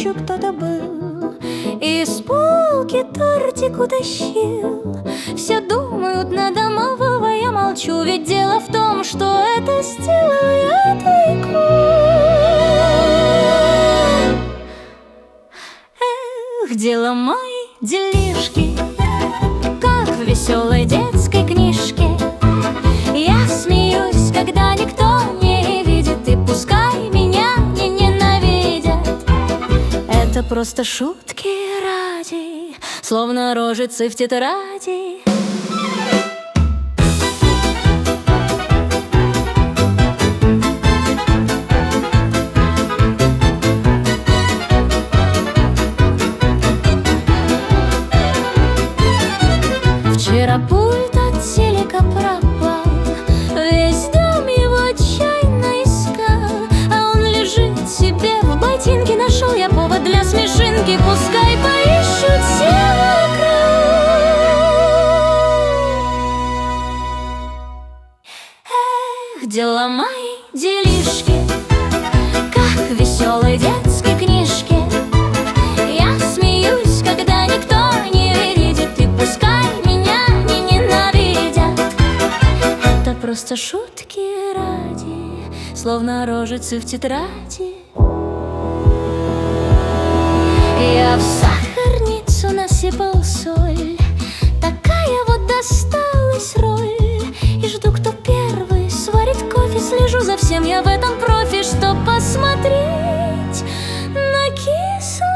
ночью кто-то был и с полки тортик утащил. Все думают на домового, я молчу, ведь дело в том, что это сделал я тайком. Эх, дело мои делишки, как в веселой детской книжке. Я смеюсь, когда никто не видит, и пускай меня не ненавидят. Это просто шутки ради, словно рожицы в тетради. Вчера пульт от телека пропал, весь дом его отчаянно искал, а он лежит себе в ботинке. Нашел я повод для смешинки, пускай поищут все вокруг. Эх, дела мои, делишки, как в веселой детской книжке. Я смеюсь, когда никто не видит, и пускай меня не ненавидят. Это просто шутки ради, словно рожицы в тетради. Я в сахарницу насыпал соль, такая вот досталась роль. И жду, кто первый сварит кофе, слежу за всем я в этом профи, чтоб посмотреть на кислый.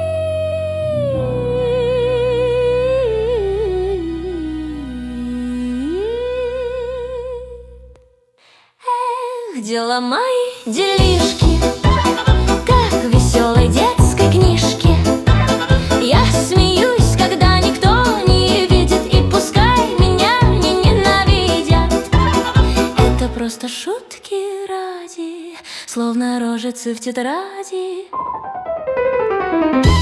Эх, дела мои, делишки, как в веселой детской книжке. Я смеюсь, когда никто не видит, и пускай меня не ненавидят. Это просто шутки ради, словно рожицы в тетради.